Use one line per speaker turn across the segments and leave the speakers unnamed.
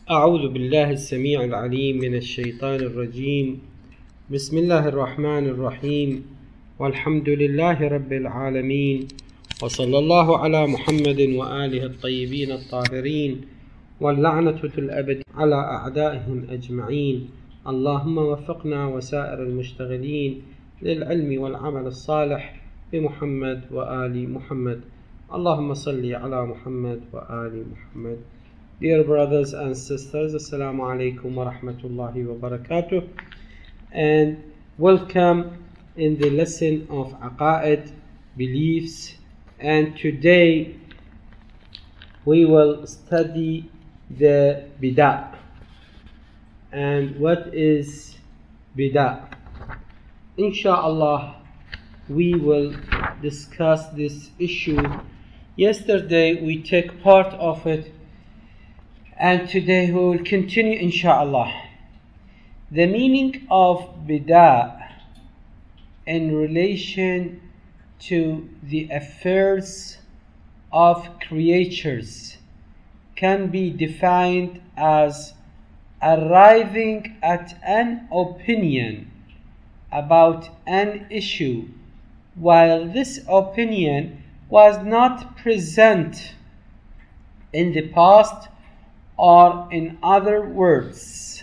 أعوذ بالله السميع العليم من الشيطان الرجيم. بسم الله الرحمن الرحيم، والحمد لله رب العالمين، وصلى الله على محمد وآله الطيبين الطاهرين، واللعنة الأبد على أعدائهم أجمعين. اللهم وفقنا وسائر المشتغلين للعلم والعمل الصالح بمحمد وآل محمد. اللهم صل على محمد وآل محمد. Dear brothers and sisters, Assalamu alaikum wa rahmatullahi wa barakatuh, and welcome in the lesson of Aqa'id, beliefs. And today we will study the bid'ah. And what is bid'ah? Inshallah, we will discuss this issue. Yesterday we took part of it, and today we will continue, inshallah. The meaning of bid'ah in relation to the affairs of creatures can be defined as arriving at an opinion about an issue while this opinion was not present in the past, or in other words,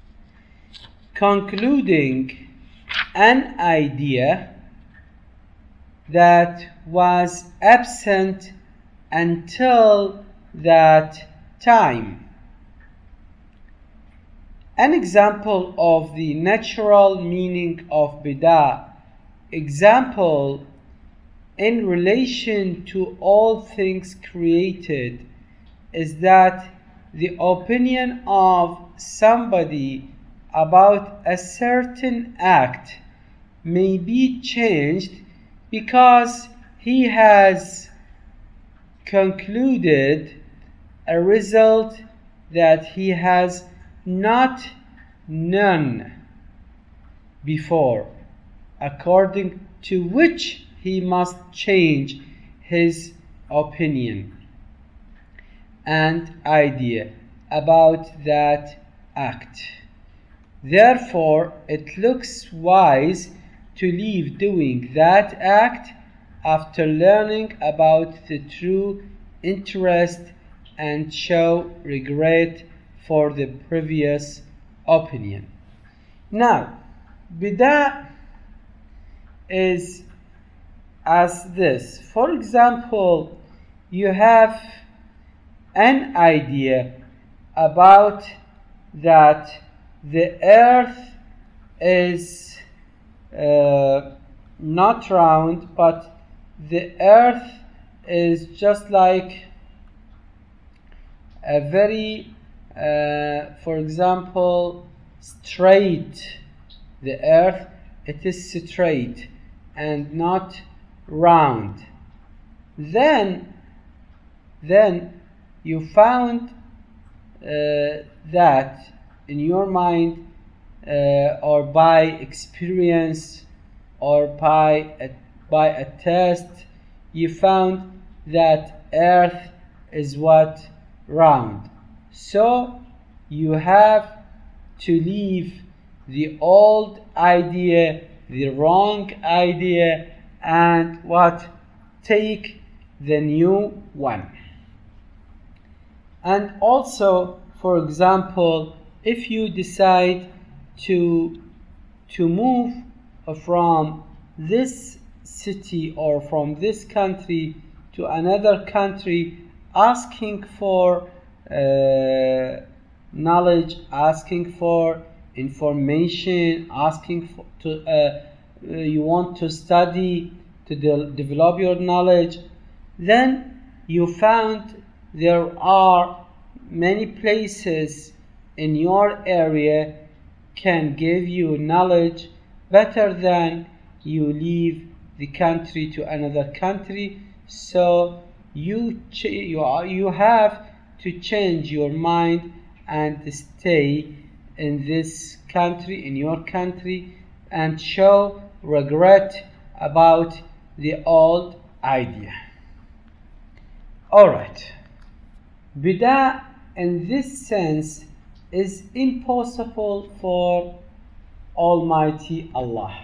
concluding an idea that was absent until that time. An example of the natural meaning of bid'ah, example in relation to all things created, is that the opinion of somebody about a certain act may be changed because he has concluded a result that he has not known before, according to which he must change his opinion and idea about that act. Therefore, it looks wise to leave doing that act after learning about the true interest and show regret for the previous opinion. Now, bid'ah is as this. For example, you have an idea about that the earth is not round, but the earth is just like a very, for example, straight. The earth, it is straight and not round. Then you found that in your mind, or by experience, or by a test, you found that earth is what? Round. So you have to leave the old idea, the wrong idea, and what? Take the new one. And also, for example, if you decide to move from this city or from this country to another country, asking for knowledge, asking for information, asking for you want to study to develop your knowledge, then you found there are many places in your area can give you knowledge better than you leave the country to another country. So you have to change your mind and stay in this country, in your country, and show regret about the old idea. Alright. Bid'ah in this sense is impossible for Almighty Allah.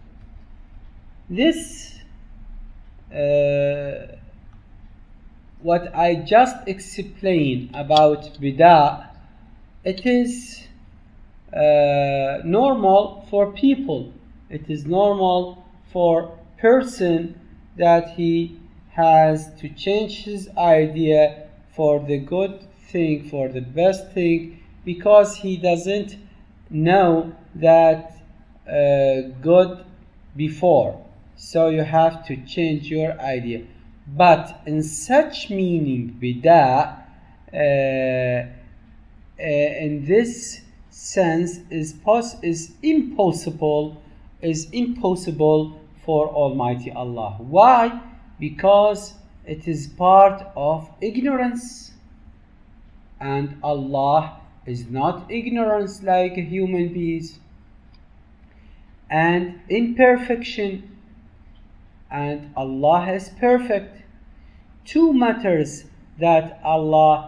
This what I just explained about bid'ah, it is normal for people. It is normal for person that he has to change his idea for the good thing, for the best thing, because he doesn't know that good before. So you have to change your idea. But in such meaning, bid'ah, in this sense, is impossible for Almighty Allah. Why? Because it is part of ignorance, and Allah is not ignorance like human beings, and imperfection, and Allah is perfect. Two matters that are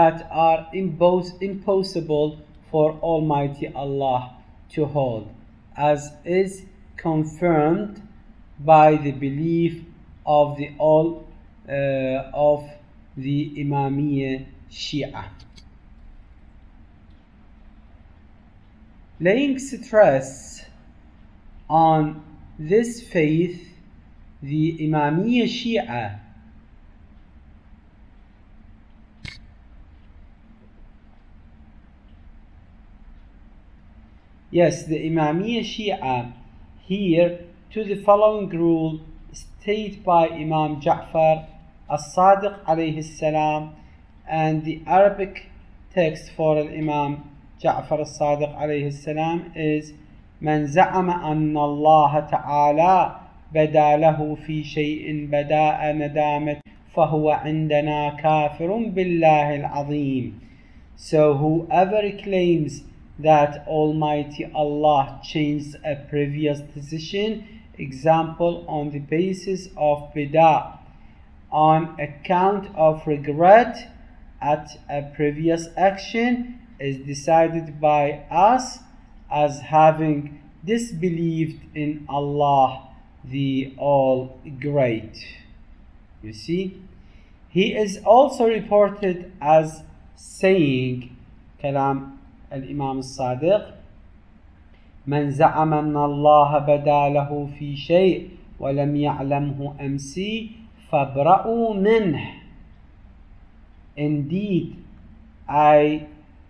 impossible for Almighty Allah to hold, as is confirmed by the belief of the Imamiyya Shia. Laying stress on this faith, the Imamiyya Shia the Imamiyya Shia here to the following rule stated by Imam Ja'far as-Sadiq alayhi salam, and the Arabic text for Imam Ja'far as-Sadiq alayhi salam is من زعم أن الله تعالى بدا له في شيء بداء ندامة فهو عندنا كافر بالله العظيم. So whoever claims that Almighty Allah changed a previous decision, example on the basis of bid'ah, on account of regret at a previous action, is decided by us as having disbelieved in Allah the All-Great. You see, he is also reported as saying, Kalam al-Imam al-Sadiq, من زعم أن الله بدا له في شيء ولم يعلمه أمسي فابرأوا منه. Indeed, I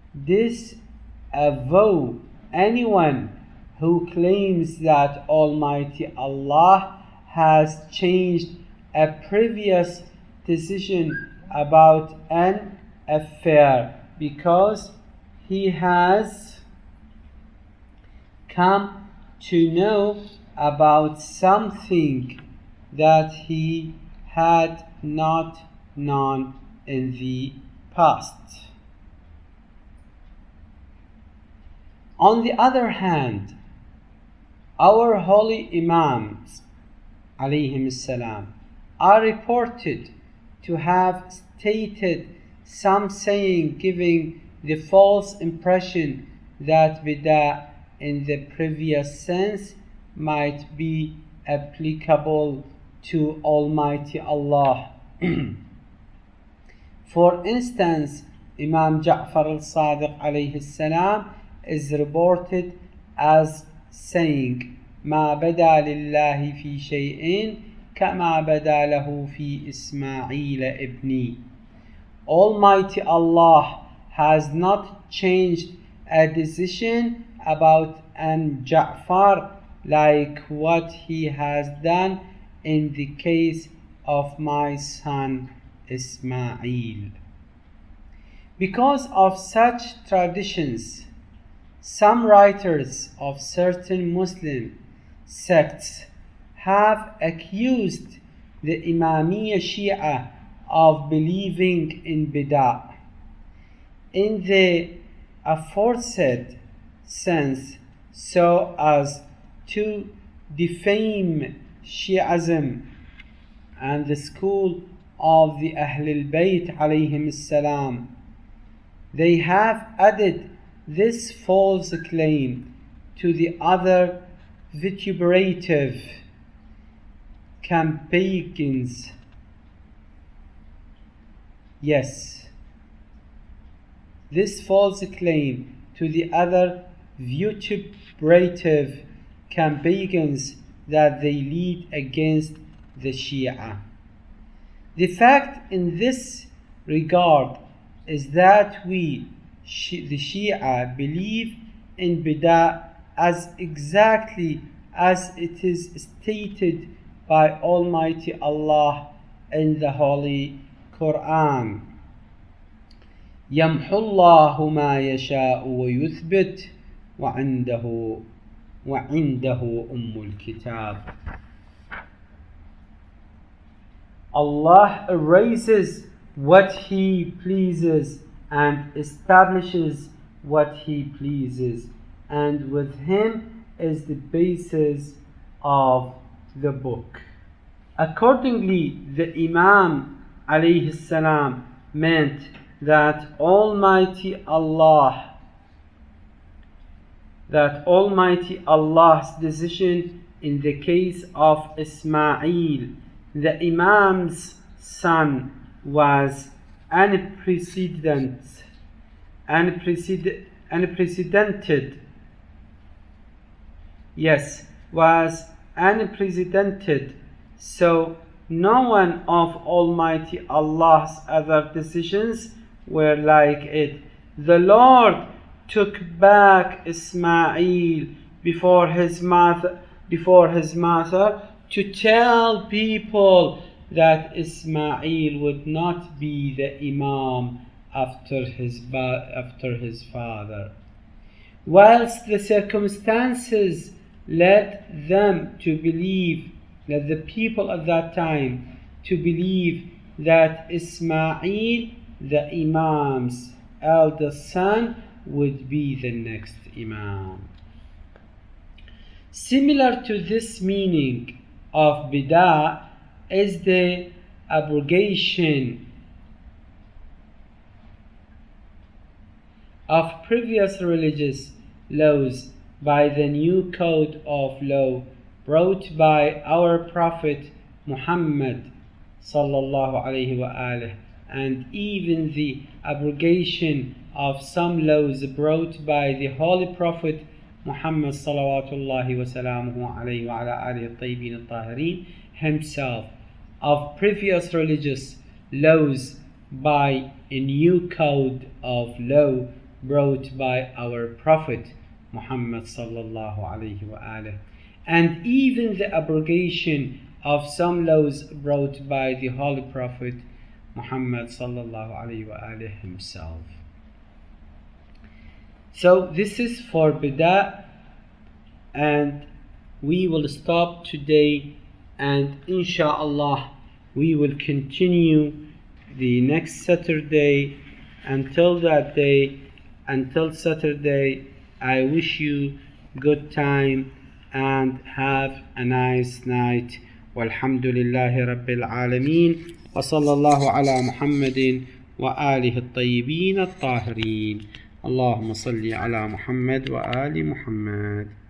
disavow anyone who claims that Almighty Allah has changed a previous decision about an affair because he has come to know about something that he had not known in the past. On the other hand, our holy Imams alayhim salam are reported to have stated some saying giving the false impression that bid'ah in the previous sense might be applicable to Almighty Allah. For instance, Imam Ja'far al-Sadiq alayhi salam is reported as saying ما بدا لله في شيء كما بدا له في إسماعيل ابني. Almighty Allah has not changed a decision about an Ja'far like what he has done in the case of my son Ismail. Because of such traditions, some writers of certain Muslim sects have accused the Imamiyya Shia of believing in bid'ah in the aforesaid sense, so as to defame Shi'ism and the school of the Ahlul Bayt alayhim salam. They have added this false claim to the other vituperative campaigns. Yes, this false claim to the other vituperative campaigns that they lead against the Shia. The fact in this regard is that we, the Shia, believe in bid'ah as exactly as it is stated by Almighty Allah in the Holy Quran. يَمْحُ اللَّهُ مَا يَشَاءُ وَيُثْبِتُ وَعِنْدَهُ أُمُّ الْكِتَابِ. Allah erases what He pleases and establishes what He pleases, and with Him is the basis of the book. Accordingly, the Imam alayhi salam meant that Almighty Allah's decision in the case of Ismail, the Imam's son, was unprecedented. Yes, was unprecedented. So no one of Almighty Allah's other decisions were like it. The Lord took back Ismail before his mother to tell people that Ismail would not be the Imam after his father, whilst the circumstances led them to believe, that the people at that time to believe, that Ismail, the Imam's eldest son, would be the next Imam. Similar to this meaning of bid'ah is the abrogation of previous religious laws by the new code of law brought by our Prophet Muhammad sallallahu alaihi wasallam, and even the abrogation of some laws brought by the Holy Prophet Muhammad salawatullahi wa salamuhu alayhi wa ala alihi at-tayyibin at-tahirin himself, of previous religious laws by a new code of law brought by our Prophet Muhammad sallallahu alayhi wa alihi, and even the abrogation of some laws brought by the Holy Prophet Muhammad sallallahu alayhi wa alihi himself. So this is for bid'ah, and we will stop today, and inshallah we will continue the next Saturday. Until that day, until Saturday, I wish you good time and have a nice night. Walhamdulillahi Rabbil Alameen, wa sallallahu ala Muhammadin wa alihi at-tayyibin at-tahirin. Allahumma salli ala Muhammad wa ali Muhammad.